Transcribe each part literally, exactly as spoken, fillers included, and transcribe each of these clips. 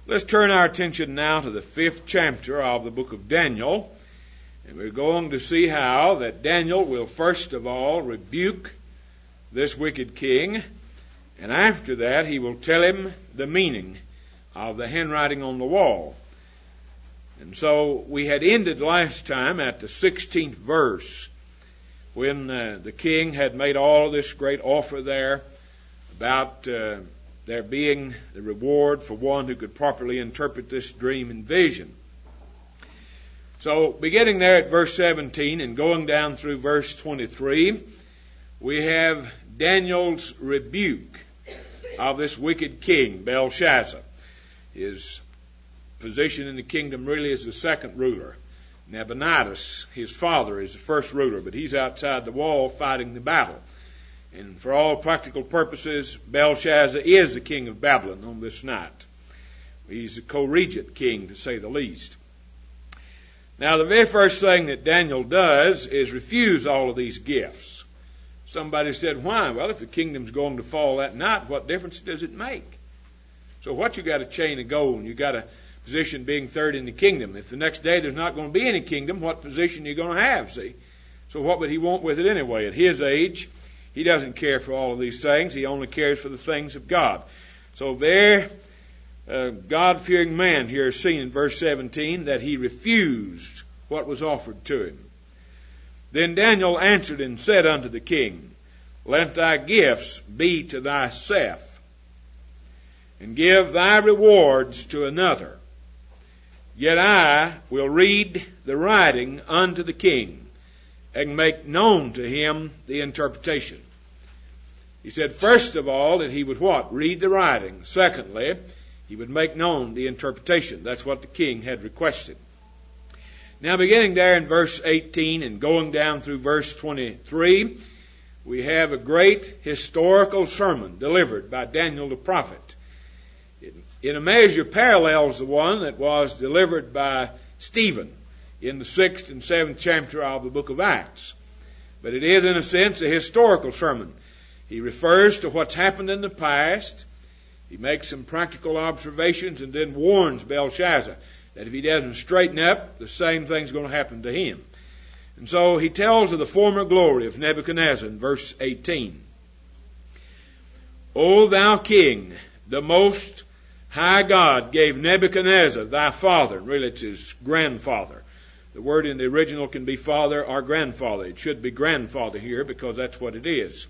Let's turn our attention now to the fifth chapter of the book of Daniel. And we're going to see how that Daniel will first of all rebuke this wicked king. And after that, he will tell him the meaning of the handwriting on the wall. And so we had ended last time at the sixteenth verse when uh, the king had made all of this great offer there about uh, there being the reward for one who could properly interpret this dream and vision. So beginning there at verse seventeen and going down through verse twenty-three, we have Daniel's rebuke of this wicked king, Belshazzar. His position in the kingdom really is the second ruler. Nabonidus, his father, is the first ruler, but he's outside the wall fighting the battle. And for all practical purposes, Belshazzar is the king of Babylon on this night. He's a co-regent king, to say the least. Now, the very first thing that Daniel does is refuse all of these gifts. Somebody said, why? Well, if the kingdom's going to fall that night, what difference does it make? So what, you got a chain of gold, and you got a position being third in the kingdom. If the next day there's not going to be any kingdom, what position are you going to have, see? So what would he want with it anyway? At his age, he doesn't care for all of these things. He only cares for the things of God. So there, a God-fearing man here is seen in verse seventeen that he refused what was offered to him. Then Daniel answered and said unto the king, let thy gifts be to thyself, and give thy rewards to another. Yet I will read the writing unto the king, and make known to him the interpretation. He said, first of all, that he would what? Read the writing. Secondly, he would make known the interpretation. That's what the king had requested. Now, beginning there in verse eighteen and going down through verse twenty-three, we have a great historical sermon delivered by Daniel the prophet. It, in a measure, parallels the one that was delivered by Stephen in the sixth and seventh chapter of the book of Acts. But it is, in a sense, a historical sermon. He refers to what's happened in the past. He makes some practical observations and then warns Belshazzar that if he doesn't straighten up, the same thing's going to happen to him. And so he tells of the former glory of Nebuchadnezzar in verse eighteen. O thou king, the most high God gave Nebuchadnezzar thy father. Really, it's his grandfather. The word in the original can be father or grandfather. It should be grandfather here because that's what it is.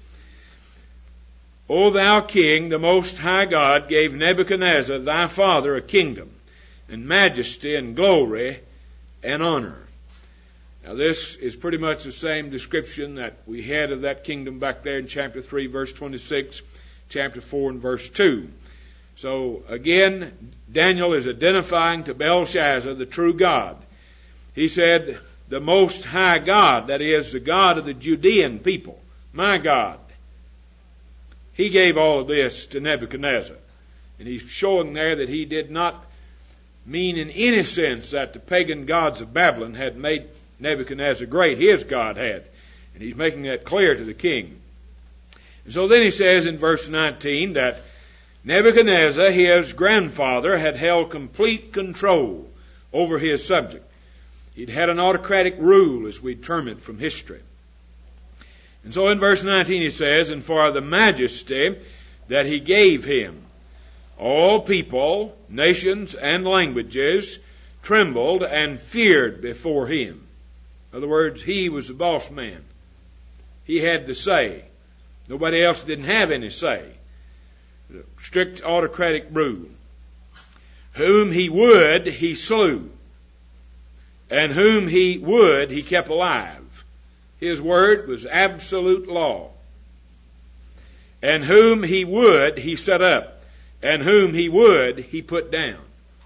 O thou king, the most high God gave Nebuchadnezzar thy father a kingdom, and majesty and glory and honor. Now this is pretty much the same description that we had of that kingdom back there in chapter three, verse twenty-six, chapter four and verse two. So again, Daniel is identifying to Belshazzar the true God. He said, the most high God, that is the God of the Judean people, my God. He gave all of this to Nebuchadnezzar. And he's showing there that he did not mean in any sense that the pagan gods of Babylon had made Nebuchadnezzar great. His God had. And he's making that clear to the king. And so then he says in verse nineteen that Nebuchadnezzar, his grandfather, had held complete control over his subject. He'd had an autocratic rule, as we term it from history. And so in verse nineteen he says, and for the majesty that he gave him, all people, nations, and languages trembled and feared before him. In other words, he was the boss man. He had the say. Nobody else didn't have any say. Strict autocratic rule. Whom he would, he slew. And whom he would, he kept alive. His word was absolute law. And whom he would, he set up. And whom he would, he put down.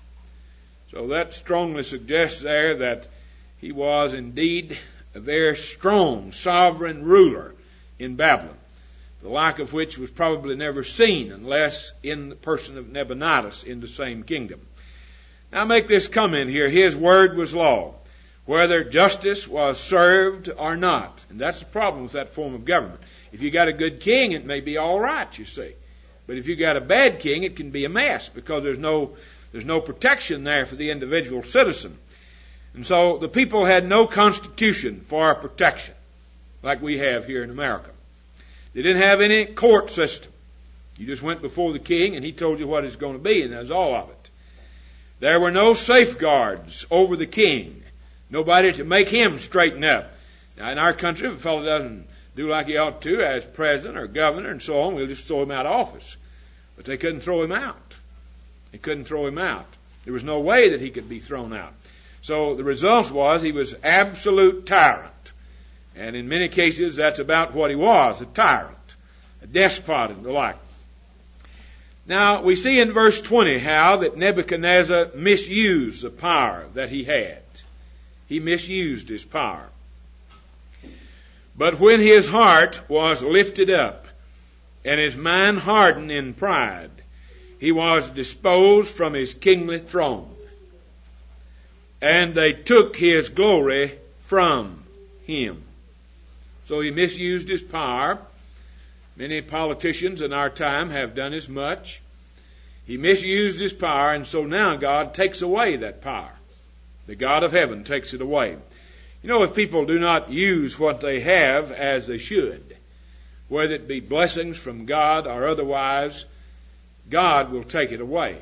So that strongly suggests there that he was indeed a very strong sovereign ruler in Babylon, the like of which was probably never seen unless in the person of Nabonidus in the same kingdom. Now make this comment here. His word was law, whether justice was served or not. And that's the problem with that form of government. If you got a good king, it may be all right, you see. But if you got a bad king, it can be a mess because there's no There's no protection there for the individual citizen. And so the people had no constitution for protection like we have here in America. They didn't have any court system. You just went before the king and he told you what it's going to be, and that was all of it. There were no safeguards over the king. Nobody to make him straighten up. Now in our country, if a fellow doesn't do like he ought to as president or governor and so on, we'll just throw him out of office. But they couldn't throw him out. They couldn't throw him out. There was no way that he could be thrown out. So the result was he was absolute tyrant. And in many cases, that's about what he was, a tyrant, a despot and the like. Now, we see in verse twenty how that Nebuchadnezzar misused the power that he had. He misused his power. But when his heart was lifted up and his mind hardened in pride, he was disposed from his kingly throne. And they took his glory from him. So he misused his power. Many politicians in our time have done as much. He misused his power, and so now God takes away that power. The God of heaven takes it away. You know, if people do not use what they have as they should, whether it be blessings from God or otherwise, God will take it away.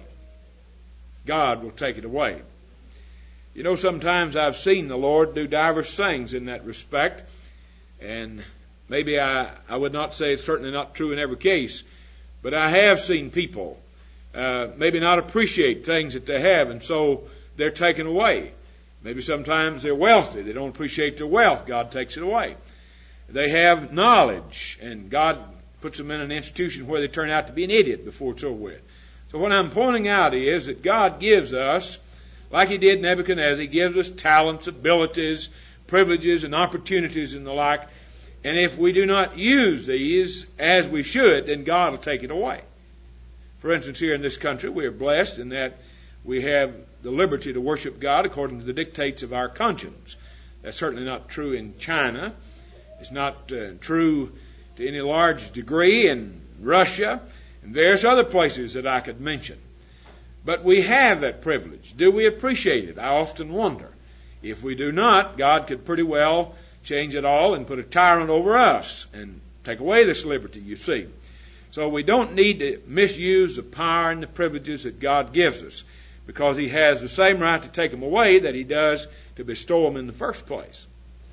God will take it away. You know, sometimes I've seen the Lord do diverse things in that respect. And maybe I, I would not say it's certainly not true in every case, but I have seen people uh, maybe not appreciate things that they have, and so they're taken away. Maybe sometimes they're wealthy. They don't appreciate their wealth. God takes it away. They have knowledge, and God puts them in an institution where they turn out to be an idiot before it's over with. So what I'm pointing out is that God gives us, like he did Nebuchadnezzar, he gives us talents, abilities, privileges and opportunities and the like. And if we do not use these as we should, then God will take it away. For instance, here in this country, we are blessed in that we have the liberty to worship God according to the dictates of our conscience. That's certainly not true in China. It's not uh, true to any large degree in Russia and various other places that I could mention. But we have that privilege. Do we appreciate it? I often wonder. If we do not, God could pretty well change it all and put a tyrant over us and take away this liberty, you see. So we don't need to misuse the power and the privileges that God gives us, because he has the same right to take them away that he does to bestow them in the first place.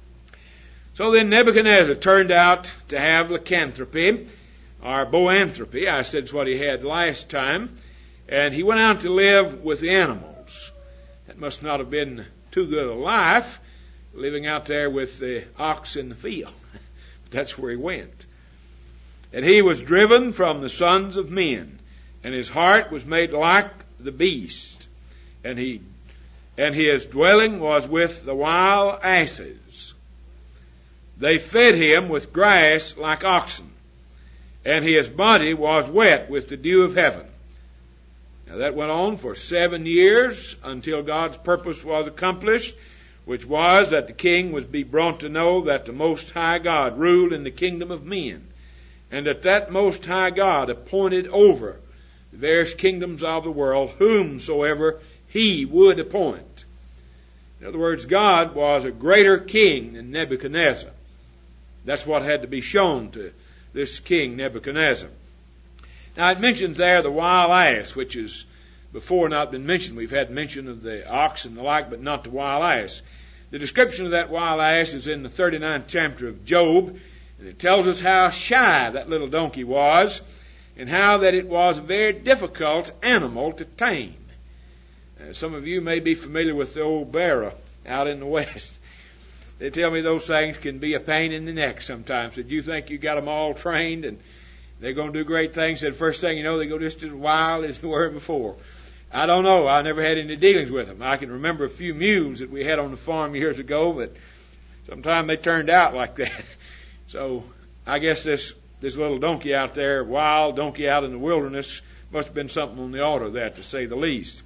So then Nebuchadnezzar turned out to have lycanthropy, or boanthropy. I said it's what he had last time. And he went out to live with the animals. That must not have been too good a life, living out there with the ox in the field. But that's where he went. And he was driven from the sons of men, and his heart was made like the beast, and he and his dwelling was with the wild asses. They fed him with grass like oxen, and his body was wet with the dew of heaven. Now that went on for seven years until God's purpose was accomplished, which was that the king was be brought to know that the Most High God ruled in the kingdom of men, and that that Most High God appointed over the various kingdoms of the world whomsoever he would appoint. In other words, God was a greater king than Nebuchadnezzar. That's what had to be shown to this king Nebuchadnezzar. Now it mentions there the wild ass, which has before not been mentioned. We've had mention of the ox and the like, but not the wild ass. The description of that wild ass is in the thirty-ninth chapter of Job, and it tells us how shy that little donkey was, and how that it was a very difficult animal to tame. Uh, some of you may be familiar with the old barrow out in the West. They tell me those things can be a pain in the neck sometimes. Did you think you got them all trained and they're going to do great things, and first thing you know, they go just as wild as they were before? I don't know. I never had any dealings with them. I can remember a few mules that we had on the farm years ago, but sometimes they turned out like that. So I guess this this little donkey out there, wild donkey out in the wilderness, must have been something on the order of that, to say the least.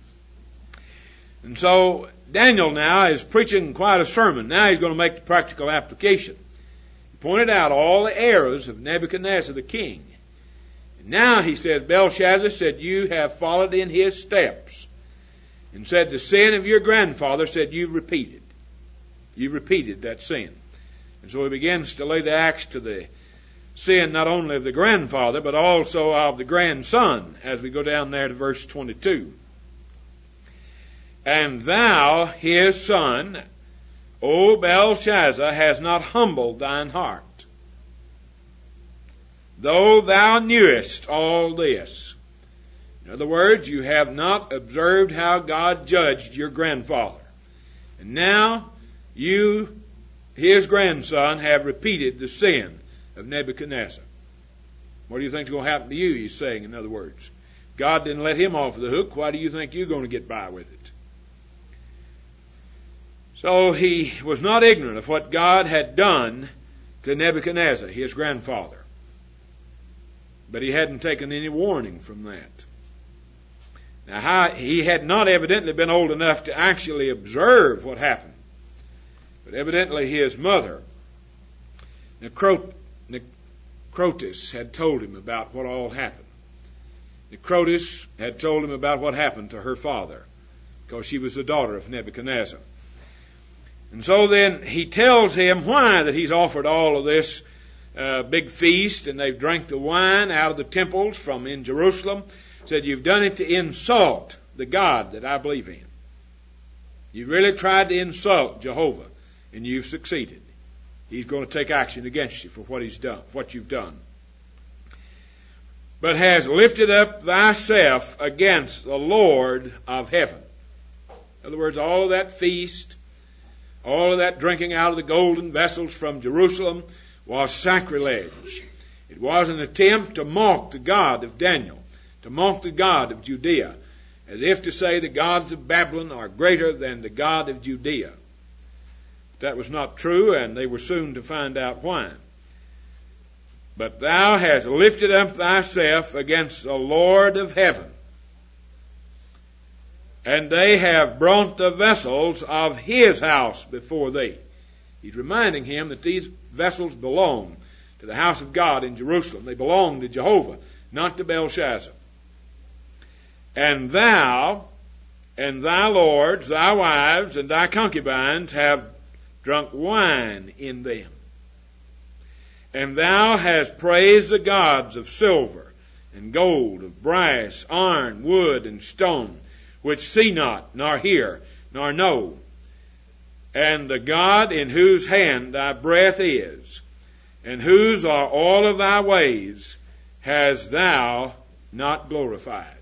And so Daniel now is preaching quite a sermon. Now he's going to make the practical application. He pointed out all the errors of Nebuchadnezzar the king. And now he says, Belshazzar said, you have followed in his steps. and said, the sin of your grandfather, said, you've repeated. You've repeated that sin. And so he begins to lay the axe to the sin not only of the grandfather, but also of the grandson, as we go down there to verse twenty-two. And thou, his son, O Belshazzar, hast not humbled thine heart, though thou knewest all this. In other words, you have not observed how God judged your grandfather. And now you, his grandson, have repeated the sin of Nebuchadnezzar. What do you think is going to happen to you, he's saying, in other words. God didn't let him off the hook. Why do you think you're going to get by with it? So he was not ignorant of what God had done to Nebuchadnezzar, his grandfather. But he hadn't taken any warning from that. Now, how, he had not evidently been old enough to actually observe what happened. But evidently his mother, Necrotis, had told him about what all happened. Necrotis had told him about what happened to her father, because she was the daughter of Nebuchadnezzar. And so then he tells him why that he's offered all of this uh, big feast, and they've drank the wine out of the temples from in Jerusalem. Said, you've done it to insult the God that I believe in. You've really tried to insult Jehovah, and you've succeeded. He's going to take action against you for what he's done, what you've done. But has lifted up thyself against the Lord of heaven. In other words, all of that feast, all of that drinking out of the golden vessels from Jerusalem was sacrilege. It was an attempt to mock the God of Daniel, to mock the God of Judea, as if to say the gods of Babylon are greater than the God of Judea. That was not true, and they were soon to find out why. But thou hast lifted up thyself against the Lord of heaven, and they have brought the vessels of his house before thee. He's reminding him that these vessels belong to the house of God in Jerusalem. They belong to Jehovah, not to Belshazzar. And thou and thy lords, thy wives, and thy concubines have drunk wine in them. And thou hast praised the gods of silver and gold, of brass, iron, wood, and stone, which see not, nor hear, nor know. And the God in whose hand thy breath is, and whose are all of thy ways, hast thou not glorified.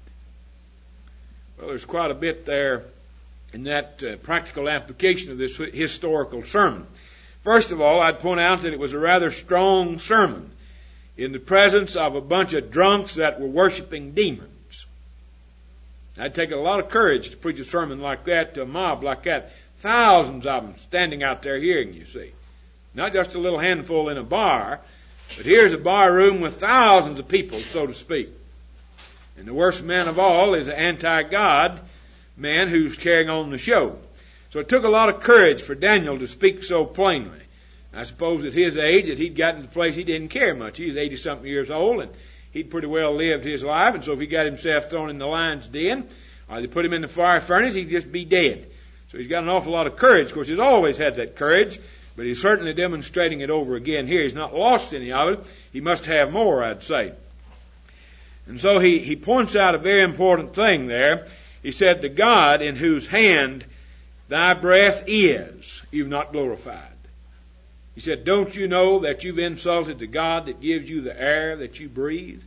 Well, there's quite a bit there in that uh, practical application of this historical sermon. First of all, I'd point out that it was a rather strong sermon in the presence of a bunch of drunks that were worshiping demons. I'd take a lot of courage to preach a sermon like that to a mob like that. Thousands of them standing out there hearing, you see. Not just a little handful in a bar, but here's a bar room with thousands of people, so to speak. And the worst man of all is an anti-God man who's carrying on the show. So it took a lot of courage for Daniel to speak so plainly. I suppose at his age that he'd gotten to the place he didn't care much. He was eighty-something years old, and he'd pretty well lived his life. And so if he got himself thrown in the lion's den, or they put him in the fire furnace, he'd just be dead. So he's got an awful lot of courage. Of course, he's always had that courage, but he's certainly demonstrating it over again here. He's not lost any of it. He must have more, I'd say. And so he, he points out a very important thing there. He said, the God in whose hand thy breath is, you've not glorified. He said, don't you know that you've insulted the God that gives you the air that you breathe?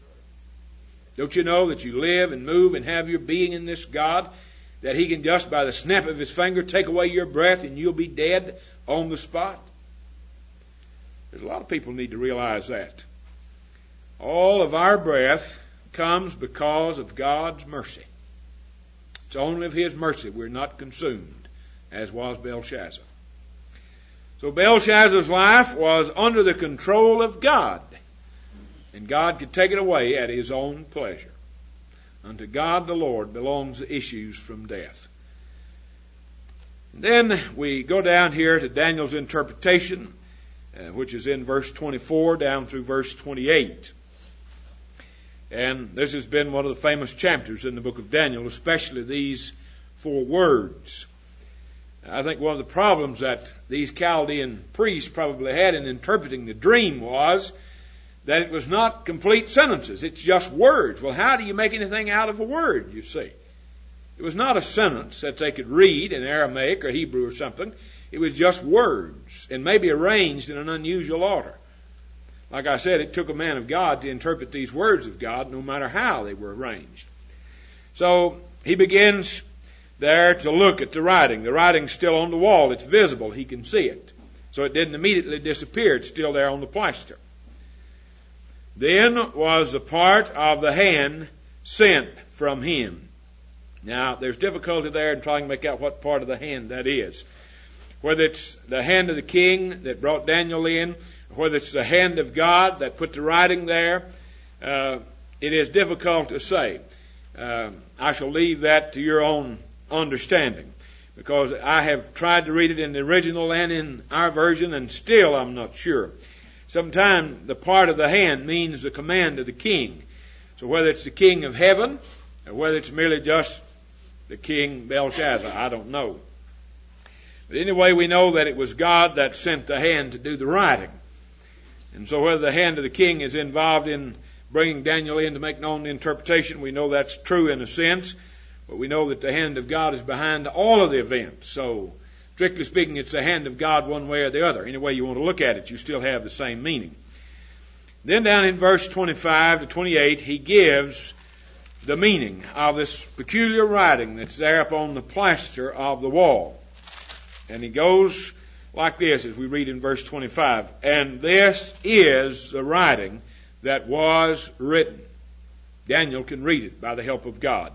Don't you know that you live and move and have your being in this God, that he can just by the snap of his finger take away your breath and you'll be dead on the spot? There's a lot of people need to realize that. All of our breath comes because of God's mercy. It's only of his mercy we're not consumed, as was Belshazzar. So Belshazzar's life was under the control of God, and God could take it away at his own pleasure. Unto God the Lord belongs the issues from death. And then we go down here to Daniel's interpretation, uh, which is in verse twenty-four down through verse twenty-eight. And this has been one of the famous chapters in the book of Daniel, especially these for words. I think one of the problems that these Chaldean priests probably had in interpreting the dream was that it was not complete sentences. It's just words. Well, how do you make anything out of a word, you see? It was not a sentence that they could read in Aramaic or Hebrew or something. It was just words, and maybe arranged in an unusual order. Like I said, it took a man of God to interpret these words of God, no matter how they were arranged. So he begins there to look at the writing. The writing's still on the wall. It's visible. He can see it. So it didn't immediately disappear. It's still there on the plaster. Then was the part of the hand sent from him. Now, there's difficulty there in trying to make out what part of the hand that is. Whether it's the hand of the king that brought Daniel in, or whether it's the hand of God that put the writing there, uh, it is difficult to say. Uh, I shall leave that to your own understanding, because I have tried to read it in the original and in our version, and still I'm not sure. Sometimes the part of the hand means the command of the king. So whether it's the king of heaven, or whether it's merely just the king Belshazzar, I don't know. But anyway, we know that it was God that sent the hand to do the writing. And so whether the hand of the king is involved in bringing Daniel in to make known the interpretation, we know that's true in a sense. But we know that the hand of God is behind all of the events. So, strictly speaking, it's the hand of God one way or the other. Any way you want to look at it, you still have the same meaning. Then down in verse twenty-five to twenty-eight, he gives the meaning of this peculiar writing that's there upon the plaster of the wall. And he goes like this as we read in verse twenty-five. And this is the writing that was written. Daniel can read it by the help of God.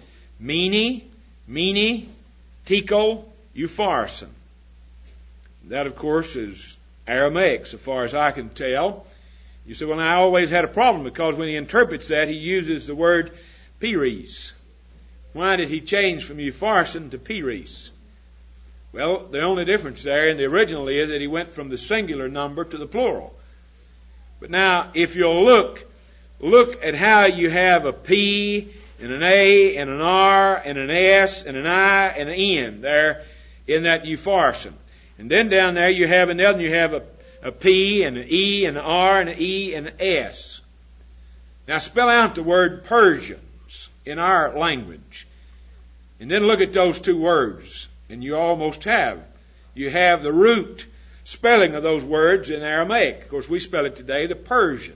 Mene, Mene, Tekel, Upharsin. That, of course, is Aramaic, so far as I can tell. You say, well, I always had a problem, because when he interprets that, he uses the word Peres. Why did he change from Upharsin to Peres? Well, the only difference there in the original is that he went from the singular number to the plural. But now, if you'll look, look at how you have a P and an A and an R and an S and an I and an N there in that Upharsin. And then down there you have another, you have a, a P and an E and an R and an E and an S. Now spell out the word Persians in our language. And then look at those two words. And you almost have. You have the root spelling of those words in Aramaic. Of course, we spell it today the Persians.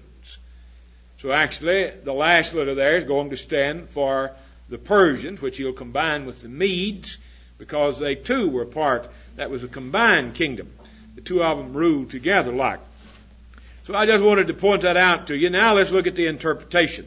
So actually, the last letter there is going to stand for the Persians, which he'll combine with the Medes, because they too were part, that was a combined kingdom. The two of them ruled together like. So I just wanted to point that out to you. Now let's look at the interpretation.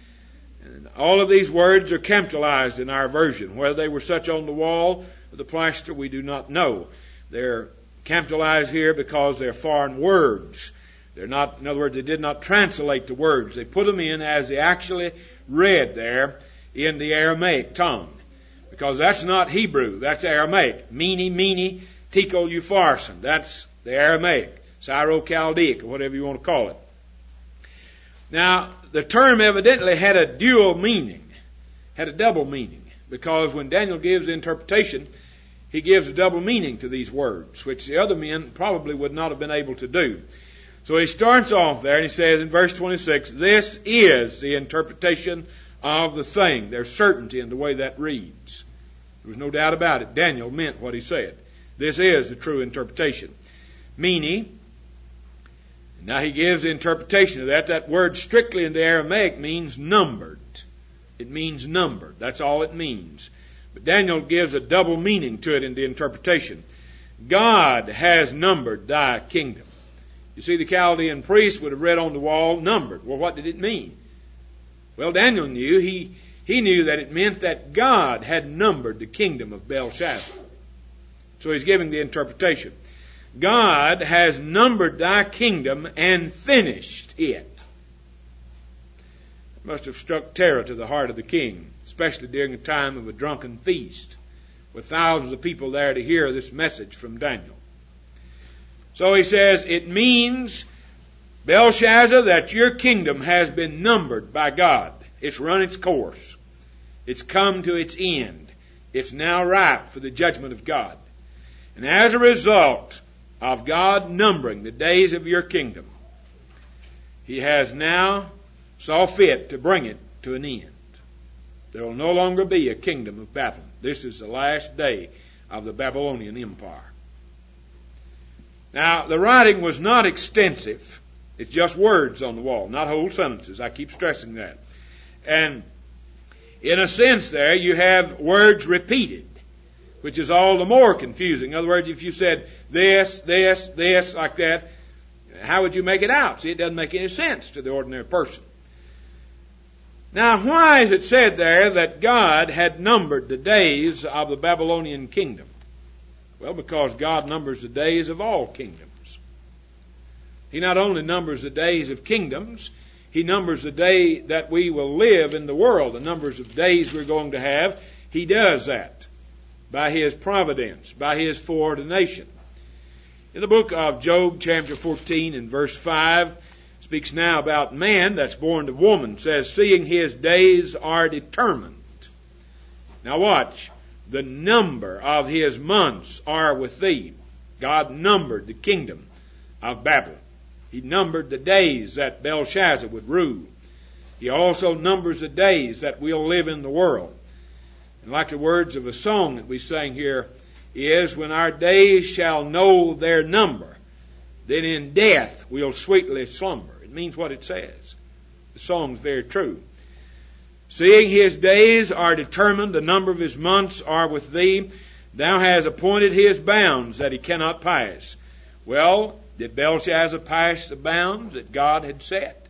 And all of these words are capitalized in our version. Whether they were such on the wall or the plaster, we do not know. They're capitalized here because they're foreign words. They're not, in other words, they did not translate the words. They put them in as they actually read there in the Aramaic tongue. Because that's not Hebrew, that's Aramaic. Mene, Mene, Tekel, Upharsin. That's the Aramaic, Syro-Chaldaic, or whatever you want to call it. Now, the term evidently had a dual meaning, had a double meaning. Because when Daniel gives the interpretation, he gives a double meaning to these words, which the other men probably would not have been able to do. So he starts off there and he says in verse twenty-six, this is the interpretation of the thing. There's certainty in the way that reads. There was no doubt about it. Daniel meant what he said. This is the true interpretation. Mene. Now he gives the interpretation of that. That word strictly in the Aramaic means numbered. It means numbered. That's all it means. But Daniel gives a double meaning to it in the interpretation. God has numbered thy kingdom. You see, the Chaldean priest would have read on the wall, numbered. Well, what did it mean? Well, Daniel knew. He, he knew that it meant that God had numbered the kingdom of Belshazzar. So he's giving the interpretation. God has numbered thy kingdom and finished it. It must have struck terror to the heart of the king, especially during a time of a drunken feast, with thousands of people there to hear this message from Daniel. So he says, it means, Belshazzar, that your kingdom has been numbered by God. It's run its course. It's come to its end. It's now ripe for the judgment of God. And as a result of God numbering the days of your kingdom, He has now saw fit to bring it to an end. There will no longer be a kingdom of Babylon. This is the last day of the Babylonian Empire. Now, the writing was not extensive. It's just words on the wall, not whole sentences. I keep stressing that. And in a sense there, you have words repeated, which is all the more confusing. In other words, if you said this, this, this, like that, how would you make it out? See, it doesn't make any sense to the ordinary person. Now, why is it said there that God had numbered the days of the Babylonian kingdom? Well, because God numbers the days of all kingdoms. He not only numbers the days of kingdoms, He numbers the day that we will live in the world, the numbers of days we're going to have. He does that by His providence, by His foreordination. In the book of Job, chapter fourteen and verse five, speaks now about man that's born to woman, says, seeing his days are determined. Now watch. The number of his months are with thee. God numbered the kingdom of Babylon. He numbered the days that Belshazzar would rule. He also numbers the days that we'll live in the world. And like the words of a song that we sang here is, when our days shall know their number, then in death we'll sweetly slumber. It means what it says. The song's very true. Seeing his days are determined, the number of his months are with thee. Thou hast appointed his bounds that he cannot pass. Well, did Belshazzar pass the bounds that God had set?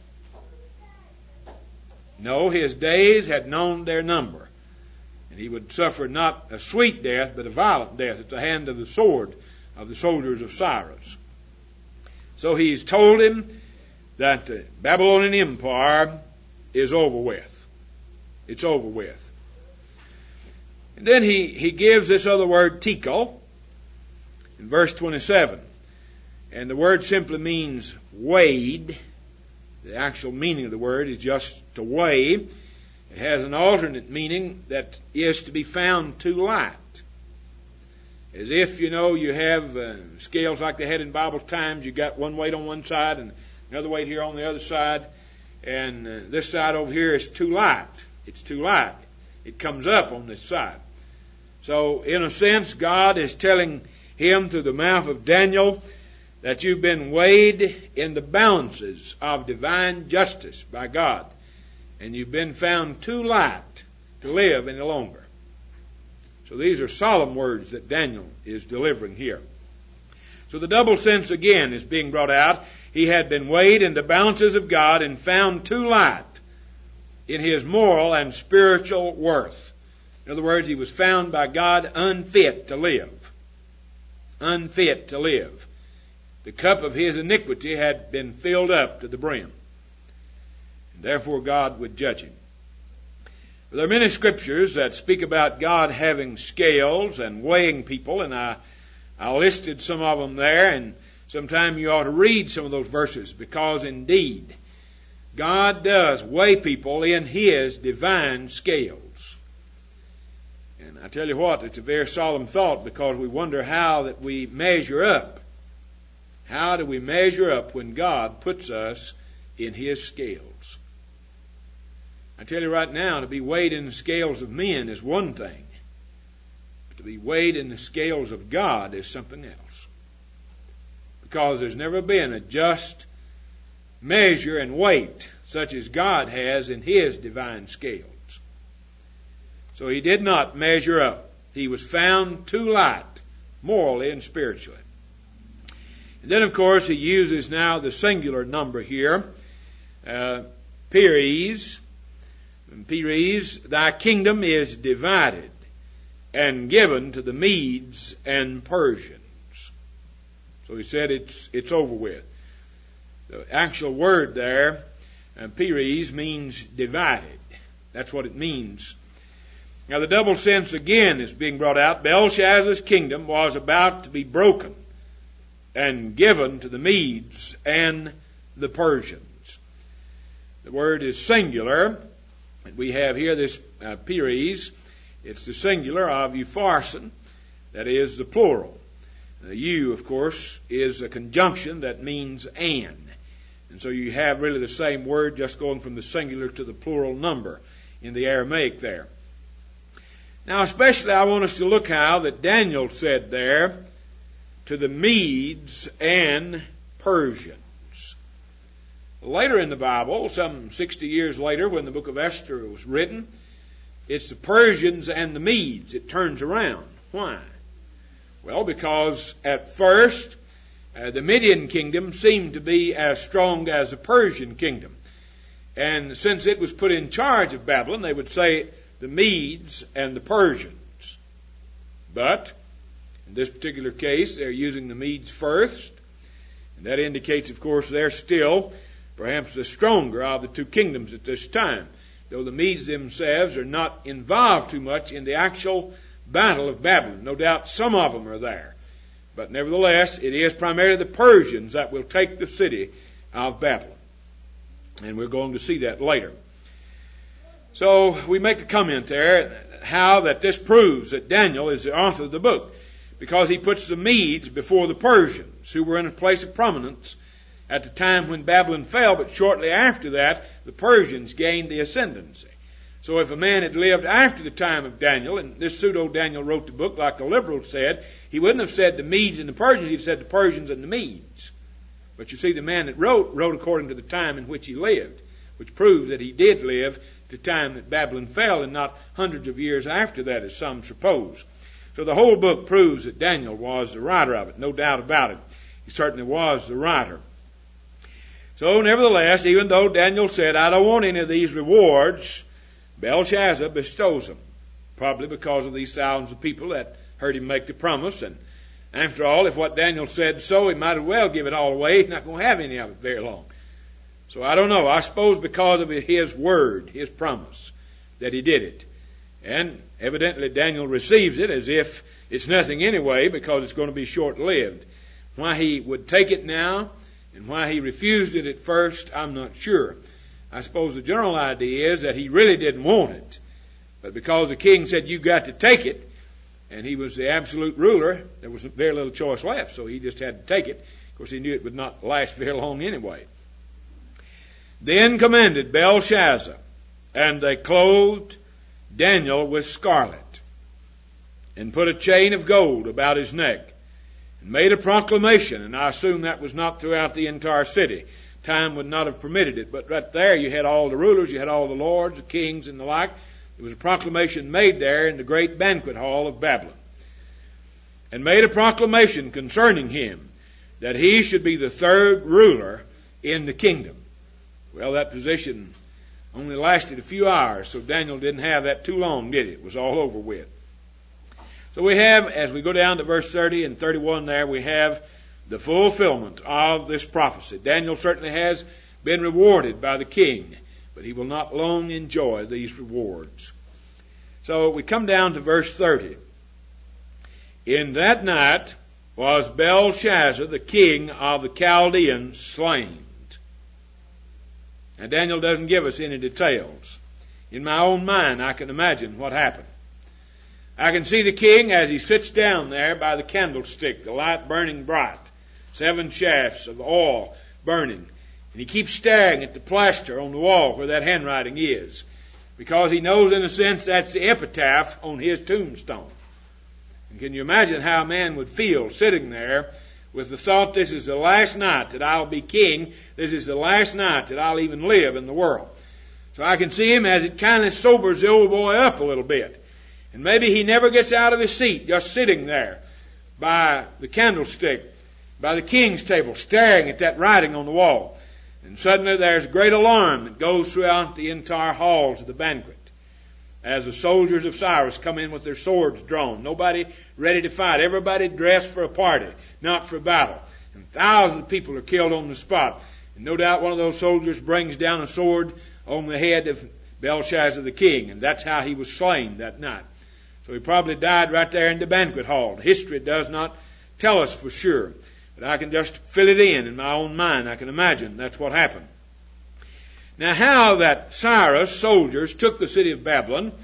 No, his days had known their number. And he would suffer not a sweet death, but a violent death at the hand of the sword of the soldiers of Cyrus. So he's told him that the Babylonian Empire is over with. It's over with. And then he, he gives this other word, tekel, in verse twenty-seven. And the word simply means weighed. The actual meaning of the word is just to weigh. It has an alternate meaning that is to be found too light. As if, you know, you have uh, scales like they had in Bible times. You got one weight on one side and another weight here on the other side. And uh, this side over here is too light. It's too light. It comes up on this side. So, in a sense, God is telling him through the mouth of Daniel that you've been weighed in the balances of divine justice by God. And you've been found too light to live any longer. So these are solemn words that Daniel is delivering here. So the double sense again is being brought out. He had been weighed in the balances of God and found too light in his moral and spiritual worth. In other words, he was found by God unfit to live. Unfit to live. The cup of his iniquity had been filled up to the brim. And therefore God would judge him. There are many scriptures that speak about God having scales and weighing people, and I, I listed some of them there, and sometime you ought to read some of those verses, because indeed, God does weigh people in His divine scales. And I tell you what, it's a very solemn thought, because we wonder how that we measure up. How do we measure up when God puts us in His scales? I tell you right now, to be weighed in the scales of men is one thing. But to be weighed in the scales of God is something else. Because there's never been a just measure and weight such as God has in His divine scales. So He did not measure up. He was found too light, morally and spiritually. And then, of course, He uses now the singular number here, uh, Peres. Peres, thy kingdom is divided and given to the Medes and Persians. So he said it's it's over with. The actual word there, uh, Peres, means divided. That's what it means. Now the double sense again is being brought out. Belshazzar's kingdom was about to be broken and given to the Medes and the Persians. The word is singular. We have here this uh, Peres. It's the singular of upharsin, that is the plural. The U, of course, is a conjunction that means and. And so you have really the same word, just going from the singular to the plural number in the Aramaic there. Now, especially I want us to look how that Daniel said there, to the Medes and Persians. Later in the Bible, some sixty years later, when the book of Esther was written, it's the Persians and the Medes. It turns around. Why? Well, because at first, uh, the Median kingdom seemed to be as strong as the Persian kingdom. And since it was put in charge of Babylon, they would say the Medes and the Persians. But in this particular case, they're using the Medes first. And that indicates, of course, they're still perhaps the stronger of the two kingdoms at this time, though the Medes themselves are not involved too much in the actual battle of Babylon. No doubt some of them are there. But nevertheless, it is primarily the Persians that will take the city of Babylon. And we're going to see that later. So we make a comment there, how that this proves that Daniel is the author of the book, because he puts the Medes before the Persians, who were in a place of prominence at the time when Babylon fell, but shortly after that, the Persians gained the ascendancy. So if a man had lived after the time of Daniel, and this pseudo-Daniel wrote the book like the liberals said, he wouldn't have said the Medes and the Persians, he'd said the Persians and the Medes. But you see, the man that wrote, wrote according to the time in which he lived, which proves that he did live at the time that Babylon fell, and not hundreds of years after that, as some suppose. So the whole book proves that Daniel was the writer of it, no doubt about it. He certainly was the writer. So nevertheless, even though Daniel said, I don't want any of these rewards, Belshazzar bestows them, probably because of these thousands of people that heard him make the promise. And after all, if what Daniel said so, he might as well give it all away. He's not going to have any of it very long. So I don't know. I suppose because of his word, his promise, that he did it. And evidently Daniel receives it as if it's nothing anyway, because it's going to be short-lived. Why he would take it now and why he refused it at first, I'm not sure. I suppose the general idea is that he really didn't want it. But because the king said, you've got to take it, and he was the absolute ruler, there was very little choice left, so he just had to take it. Of course, he knew it would not last very long anyway. Then commanded Belshazzar, and they clothed Daniel with scarlet, and put a chain of gold about his neck, and made a proclamation, and I assume that was not throughout the entire city. Time would not have permitted it, but right there you had all the rulers, you had all the lords, the kings, and the like. There was a proclamation made there in the great banquet hall of Babylon. And made a proclamation concerning him, that he should be the third ruler in the kingdom. Well, that position only lasted a few hours, so Daniel didn't have that too long, did it? It was all over with. So we have, as we go down to verse thirty and thirty-one there, we have the fulfillment of this prophecy. Daniel certainly has been rewarded by the king, but he will not long enjoy these rewards. So we come down to verse thirty. In that night was Belshazzar, the king of the Chaldeans, slain. Now Daniel doesn't give us any details. In my own mind, I can imagine what happened. I can see the king as he sits down there by the candlestick, the light burning bright, seven shafts of oil burning. And he keeps staring at the plaster on the wall where that handwriting is, because he knows in a sense that's the epitaph on his tombstone. And can you imagine how a man would feel sitting there with the thought, this is the last night that I'll be king, this is the last night that I'll even live in the world. So I can see him as it kind of sobers the old boy up a little bit. And maybe he never gets out of his seat, just sitting there by the candlestick, by the king's table, staring at that writing on the wall. And suddenly there's great alarm that goes throughout the entire halls of the banquet, as the soldiers of Cyrus come in with their swords drawn. Nobody ready to fight. Everybody dressed for a party, not for battle. And thousands of people are killed on the spot. And no doubt one of those soldiers brings down a sword on the head of Belshazzar the king. And that's how he was slain that night. So he probably died right there in the banquet hall. History does not tell us for sure. But I can just fill it in in my own mind. I can imagine that's what happened. Now how that Cyrus' soldiers took the city of Babylon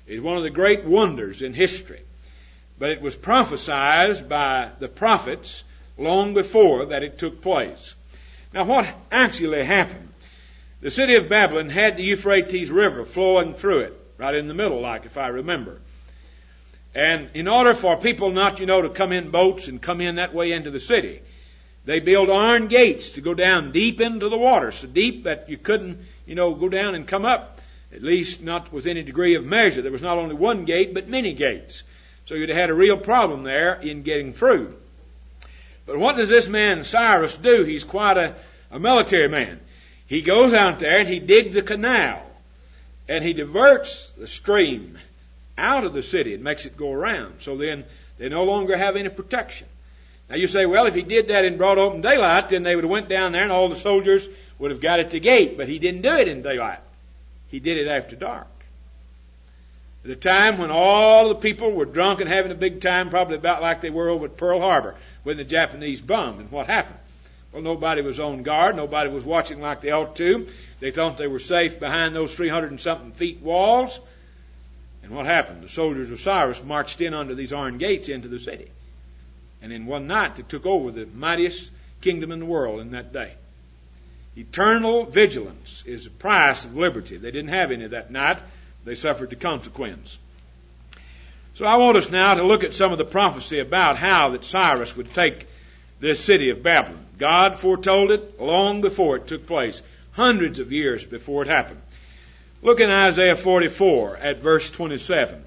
It's one of the great wonders in history. But it was prophesied by the prophets long before that it took place. Now, what actually happened? The city of Babylon had the Euphrates River flowing through it, right in the middle, like if I remember. And in order for people not, you know, to come in boats and come in that way into the city, they built iron gates to go down deep into the water, so deep that you couldn't, you know, go down and come up, at least not with any degree of measure. There was not only one gate, but many gates. So you'd have had a real problem there in getting through. But what does this man Cyrus do? He's quite a, a military man. He goes out there and he digs a canal, and he diverts the stream out of the city and makes it go around. So then they no longer have any protection. Now you say, well, if he did that in broad open daylight, then they would have went down there and all the soldiers would have got at the gate. But he didn't do it in daylight. He did it after dark. At the time when all the people were drunk and having a big time, probably about like they were over at Pearl Harbor when the Japanese bombed. And what happened? Well, nobody was on guard. Nobody was watching like they ought to. They thought they were safe behind those three hundred and something feet walls. And what happened? The soldiers of Cyrus marched in under these iron gates into the city. And in one night they took over the mightiest kingdom in the world in that day. Eternal vigilance is the price of liberty. They didn't have any that night. They suffered the consequence. So I want us now to look at some of the prophecy about how that Cyrus would take this city of Babylon. God foretold it long before it took place, hundreds of years before it happened. Look in Isaiah forty-four at verse twenty-seven.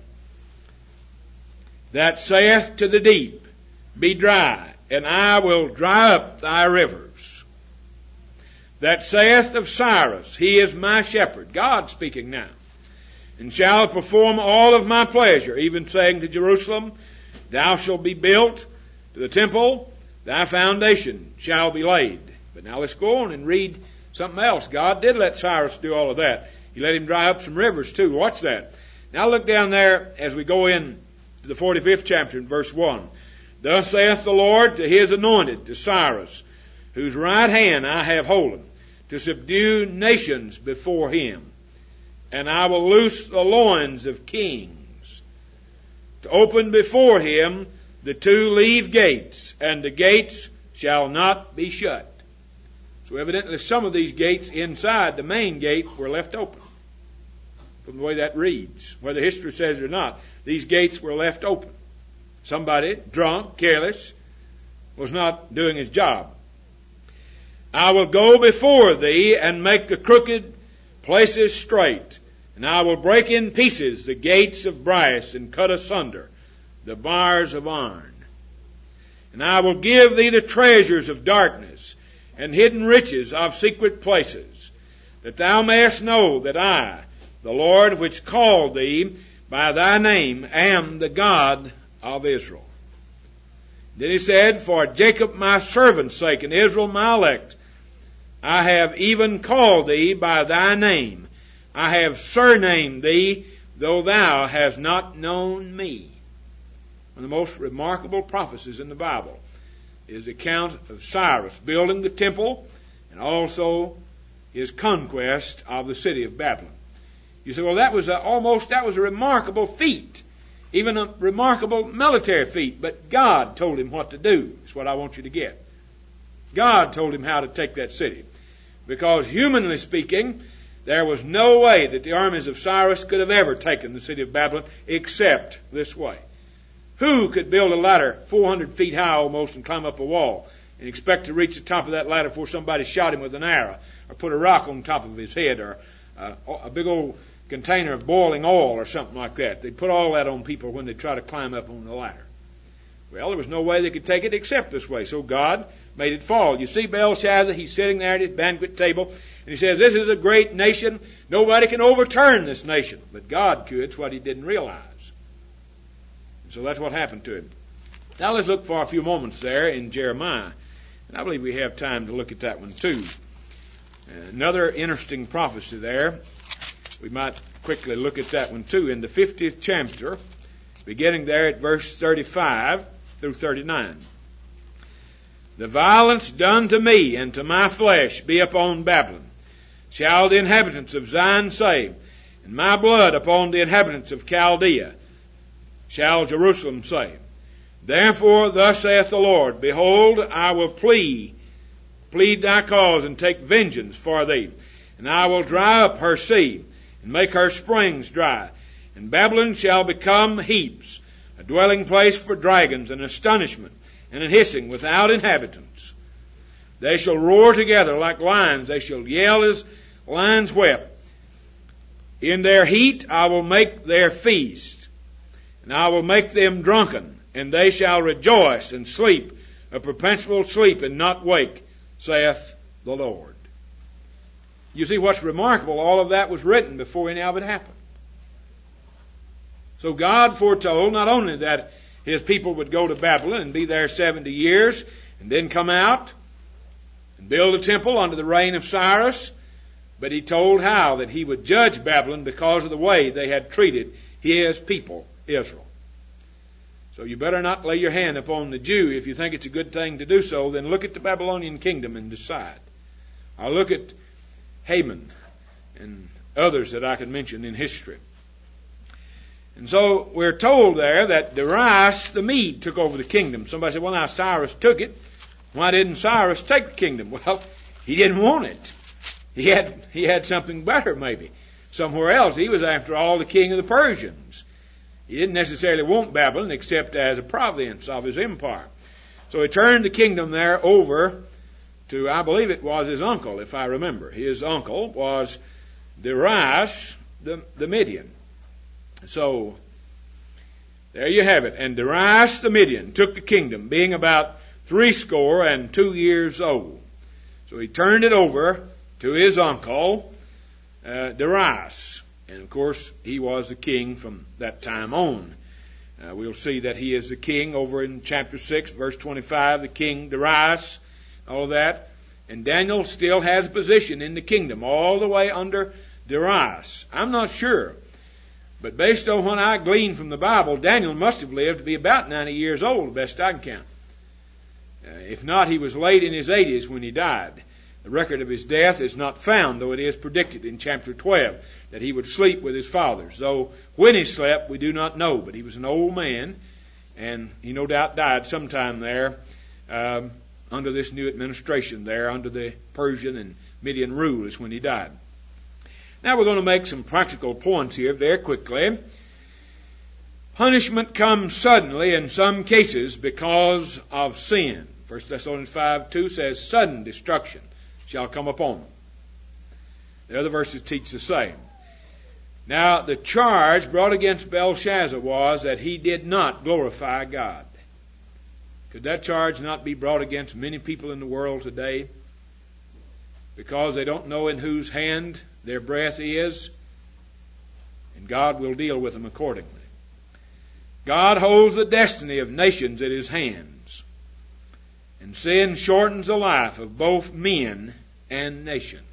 That saith to the deep, be dry, and I will dry up thy rivers. That saith of Cyrus, he is my shepherd. God speaking now. And shall perform all of my pleasure, even saying to Jerusalem, thou shalt be built, to the temple, thy foundation shall be laid. But now let's go on and read something else. God did let Cyrus do all of that. He let him dry up some rivers too. Watch that. Now look down there as we go in to the forty-fifth chapter in verse one. Thus saith the Lord to his anointed, to Cyrus, whose right hand I have holden, to subdue nations before him. And I will loose the loins of kings, to open before him the two leave gates, and the gates shall not be shut. So evidently some of these gates inside the main gate were left open. From the way that reads, whether history says it or not, these gates were left open. Somebody, drunk, careless, was not doing his job. I will go before thee and make the crooked places straight, and I will break in pieces the gates of brass and cut asunder the bars of iron. And I will give thee the treasures of darkness and hidden riches of secret places, that thou mayest know that I, the Lord which called thee by thy name, am the God of Israel. Then he said, for Jacob my servant's sake and Israel my elect, I have even called thee by thy name. I have surnamed thee, though thou hast not known me. One of the most remarkable prophecies in the Bible is the account of Cyrus building the temple and also his conquest of the city of Babylon. You say, well, that was a, almost, that was a remarkable feat, even a remarkable military feat, but God told him what to do. That's what I want you to get. God told him how to take that city. Because humanly speaking, there was no way that the armies of Cyrus could have ever taken the city of Babylon except this way. Who could build a ladder four hundred feet high almost and climb up a wall and expect to reach the top of that ladder before somebody shot him with an arrow or put a rock on top of his head or uh, a big old container of boiling oil or something like that? They'd put all that on people when they try to climb up on the ladder. Well, there was no way they could take it except this way. So God made it fall. You see Belshazzar, he's sitting there at his banquet table, and he says, this is a great nation. Nobody can overturn this nation. But God could. It's what he didn't realize. And so that's what happened to him. Now let's look for a few moments there in Jeremiah. And I believe we have time to look at that one too. Another interesting prophecy there. We might quickly look at that one too. In the fiftieth chapter, beginning there at verse thirty-five through thirty-nine. The violence done to me and to my flesh be upon Babylon. Shall the inhabitants of Zion say, and my blood upon the inhabitants of Chaldea, shall Jerusalem say. Therefore thus saith the Lord, behold, I will plead, plead thy cause, and take vengeance for thee. And I will dry up her sea, and make her springs dry. And Babylon shall become heaps, a dwelling place for dragons, an astonishment, and an hissing without inhabitants. They shall roar together like lions, they shall yell as lions whelp. In their heat I will make their feast, and I will make them drunken, and they shall rejoice and sleep, a perpetual sleep and not wake, saith the Lord. You see what's remarkable, all of that was written before any of it happened. So God foretold not only that His people would go to Babylon and be there seventy years, and then come out and build a temple under the reign of Cyrus, but He told how that He would judge Babylon because of the way they had treated His people, Israel. So you better not lay your hand upon the Jew. If you think it's a good thing to do so, then look at the Babylonian kingdom and decide. I'll look at Haman and others that I can mention in history. And so we're told there that Darius the Mede took over the kingdom. Somebody said, well, now Cyrus took it. Why didn't Cyrus take the kingdom? Well, he didn't want it. He had, he had something better maybe somewhere else. He was, after all, the king of the Persians. He didn't necessarily want Babylon except as a province of his empire. So he turned the kingdom there over to, I believe it was his uncle, if I remember. His uncle was Darius the, the Median. So, there you have it. And Darius the Median took the kingdom, being about threescore and two years old. So he turned it over to his uncle, uh, Darius. And of course, he was the king from that time on. Uh, we'll see that he is the king over in chapter six, verse twenty-five, the king Darius, all of that. And Daniel still has a position in the kingdom, all the way under Darius. I'm not sure. But based on what I gleaned from the Bible, Daniel must have lived to be about ninety years old, the best I can count. Uh, if not, he was late in his eighties when he died. The record of his death is not found, though it is predicted in chapter twelve that he would sleep with his fathers. Though when he slept, we do not know. But he was an old man, and he no doubt died sometime there um, under this new administration there, under the Persian and Median rule is when he died. Now we're going to make some practical points here very quickly. Punishment comes suddenly in some cases because of sin. First Thessalonians five two says, sudden destruction shall come upon them. The other verses teach the same. Now, the charge brought against Belshazzar was that he did not glorify God. Could that charge not be brought against many people in the world today? Because they don't know in whose hand their breath is, and God will deal with them accordingly. God holds the destiny of nations in His hands, and sin shortens the life of both men and nations.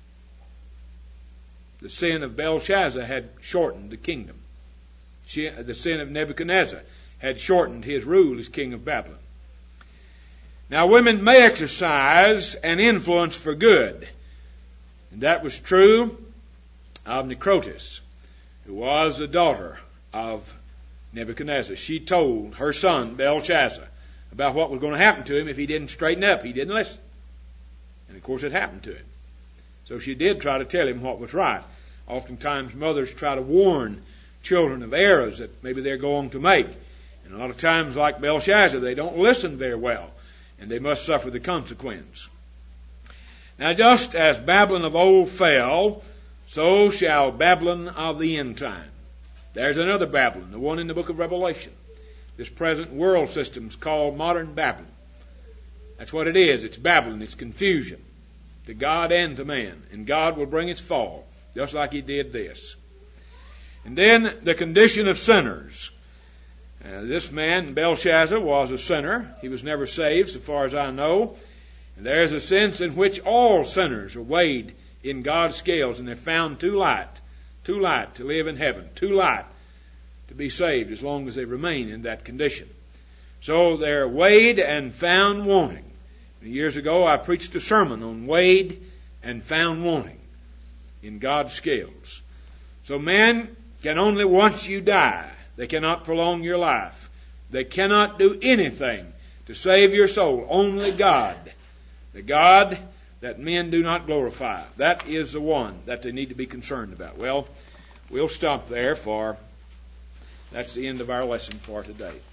The sin of Belshazzar had shortened the kingdom. The sin of Nebuchadnezzar had shortened his rule as king of Babylon. Now, women may exercise an influence for good. And that was true of Nicotis, who was the daughter of Nebuchadnezzar. She told her son, Belshazzar, about what was going to happen to him if he didn't straighten up. He didn't listen. And of course it happened to him. So she did try to tell him what was right. Oftentimes mothers try to warn children of errors that maybe they're going to make. And a lot of times, like Belshazzar, they don't listen very well, and they must suffer the consequence. Now, just as Babylon of old fell, so shall Babylon of the end time. There's another Babylon, the one in the book of Revelation. This present world system is called modern Babylon. That's what it is. It's Babylon. It's confusion to God and to man. And God will bring its fall, just like He did this. And then the condition of sinners. Uh, this man, Belshazzar, was a sinner. He was never saved, so far as I know. And there's a sense in which all sinners are weighed in God's scales, and they're found too light, too light to live in heaven, too light to be saved as long as they remain in that condition. So they're weighed and found wanting. Years ago, I preached a sermon on weighed and found wanting in God's scales. So men can only, once you die, they cannot prolong your life. They cannot do anything to save your soul. Only God. The God that men do not glorify. That is the one that they need to be concerned about. Well, we'll stop there, for that's the end of our lesson for today.